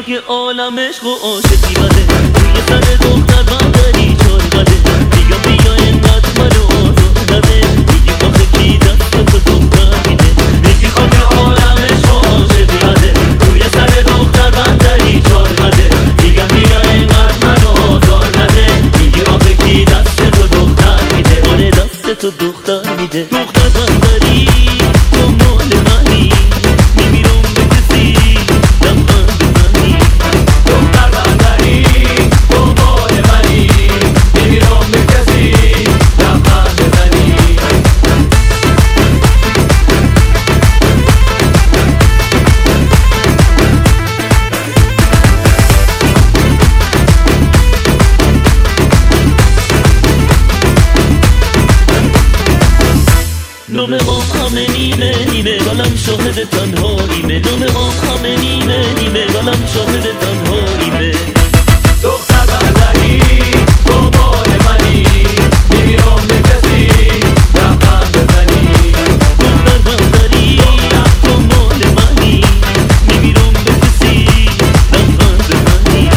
خاک عالم عشق و عاشقی بده، روی سر دختر بندری چار بده، بیا بیا اینقدر منو آزار نده، میگی آخه کی دست تو دختر میده، میگی خاک عالم عشق و عاشقی بده، روی سر دختر بندری چار بده، میگم بیا اینقدر منو آزار نده، میگی آخه کی دست تو دختر میده، آره دست تو دختر میده. دختر بندری تو مال منی، میمیرم به کسی لبخند بزنی، دختر بندری تو مال منی، میمیرم به کسی لبخند بزنی. نومه ما همه نیمه نیمه قلم شاهد تنهاییمه، نومه ما همه نیمه نیمه قلم شاهد تنهاییمه. دختر بندری تو مال منی، میمیرم به کسی لبخند بزنی، دختر بندری تو مال منی، میمیرم به کسی لبخند بزنی.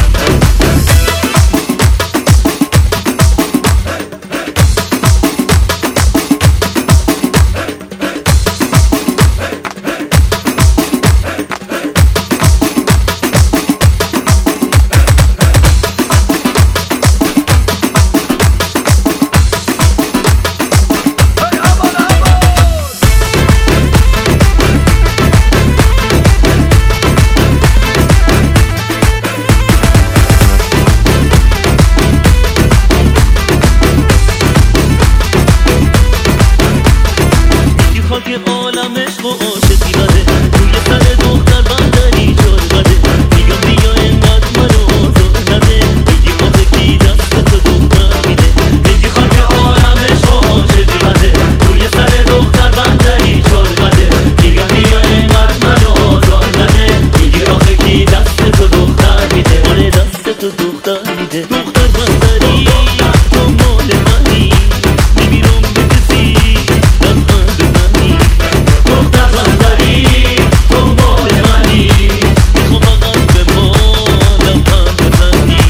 خاک عالم عشق و عاشقی بده، روی سر دختر بندری چار بده، میگم بیا اینقدر منو آزار نده، میگی آخه کی دست تو دختر میده، میگی خاک عالم عشق و عاشقی بده، روی سر دختر بندری چار بده، میگم بیا اینقدر منو آزار نده، میگی آخه کی دست تو دختر میده، آره دست تو دختر میده. دختر بندری تو مال منی، میمیرم به کسی لبخند بزنی، دختر بندری تو مال منی، میخوام فقط به ما لبخند بزنی،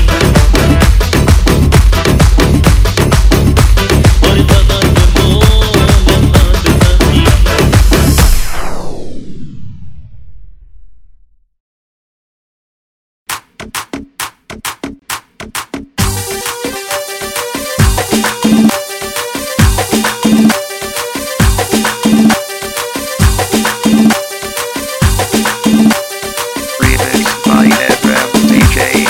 آره فقط به ما لبخند بزنی. Remix by FM DJ.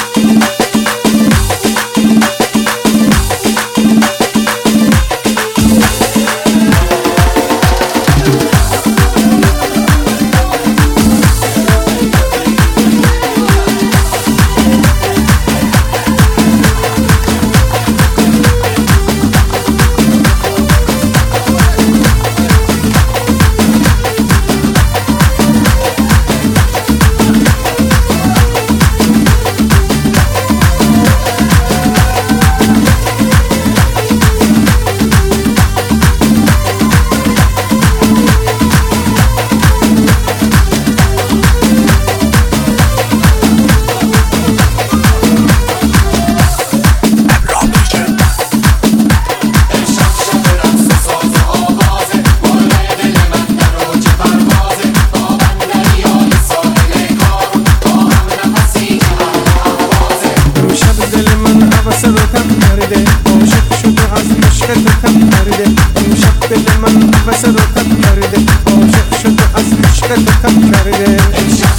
امشب دل من عبس رو تب کرده، عاشق شده از عشق تو تب کرده.